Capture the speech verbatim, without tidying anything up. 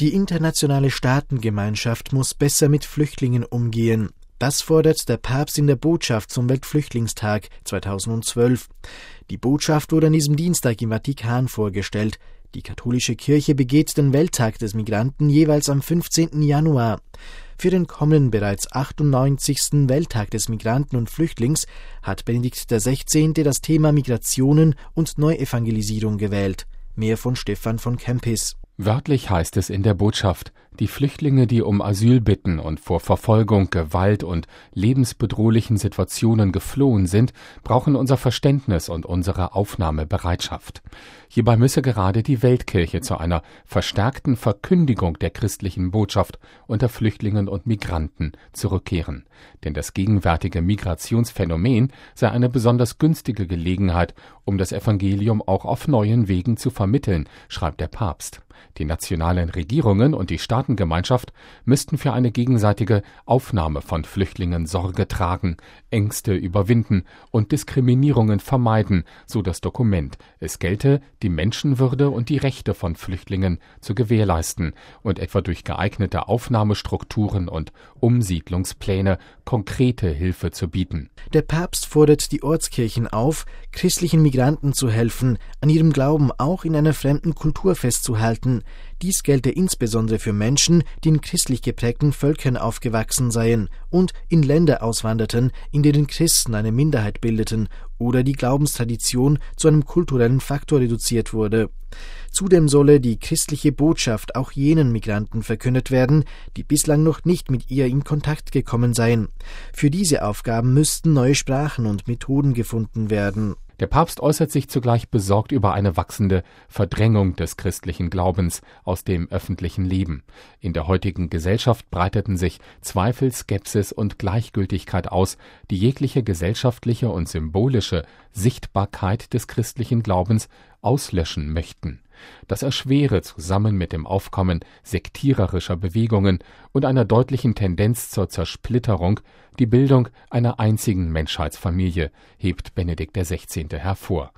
Die internationale Staatengemeinschaft muss besser mit Flüchtlingen umgehen. Das fordert der Papst in der Botschaft zum Weltflüchtlingstag zweitausendzwölf. Die Botschaft wurde an diesem Dienstag im Vatikan vorgestellt. Die katholische Kirche begeht den Welttag des Migranten jeweils am fünfzehnten Januar. Für den kommenden bereits achtundneunzigsten Welttag des Migranten und Flüchtlings hat Benedikt der Sechzehnte das Thema Migrationen und Neuevangelisierung gewählt. Mehr von Stefan von Kempis. Wörtlich heißt es in der Botschaft: Die Flüchtlinge, die um Asyl bitten und vor Verfolgung, Gewalt und lebensbedrohlichen Situationen geflohen sind, brauchen unser Verständnis und unsere Aufnahmebereitschaft. Hierbei müsse gerade die Weltkirche zu einer verstärkten Verkündigung der christlichen Botschaft unter Flüchtlingen und Migranten zurückkehren. Denn das gegenwärtige Migrationsphänomen sei eine besonders günstige Gelegenheit, um das Evangelium auch auf neuen Wegen zu vermitteln, schreibt der Papst. Die nationalen Regierungen und die Staatengemeinschaft müssten für eine gegenseitige Aufnahme von Flüchtlingen Sorge tragen, Ängste überwinden und Diskriminierungen vermeiden, so das Dokument. Es gelte, die Menschenwürde und die Rechte von Flüchtlingen zu gewährleisten und etwa durch geeignete Aufnahmestrukturen und Umsiedlungspläne konkrete Hilfe zu bieten. Der Papst fordert die Ortskirchen auf, christlichen Migranten zu helfen, an ihrem Glauben auch in einer fremden Kultur festzuhalten. Dies gelte insbesondere für Menschen, die in christlich geprägten Völkern aufgewachsen seien und in Länder auswanderten, in denen Christen eine Minderheit bildeten oder die Glaubenstradition zu einem kulturellen Faktor reduziert wurde. Zudem solle die christliche Botschaft auch jenen Migranten verkündet werden, die bislang noch nicht mit ihr in Kontakt gekommen seien. Für diese Aufgaben müssten neue Sprachen und Methoden gefunden werden. Der Papst äußert sich zugleich besorgt über eine wachsende Verdrängung des christlichen Glaubens aus dem öffentlichen Leben. In der heutigen Gesellschaft breiteten sich Zweifel, Skepsis und Gleichgültigkeit aus, die jegliche gesellschaftliche und symbolische Sichtbarkeit des christlichen Glaubens auslöschen möchten. Das erschwere zusammen mit dem Aufkommen sektiererischer Bewegungen und einer deutlichen Tendenz zur Zersplitterung die Bildung einer einzigen Menschheitsfamilie, hebt Benedikt der Sechzehnte hervor.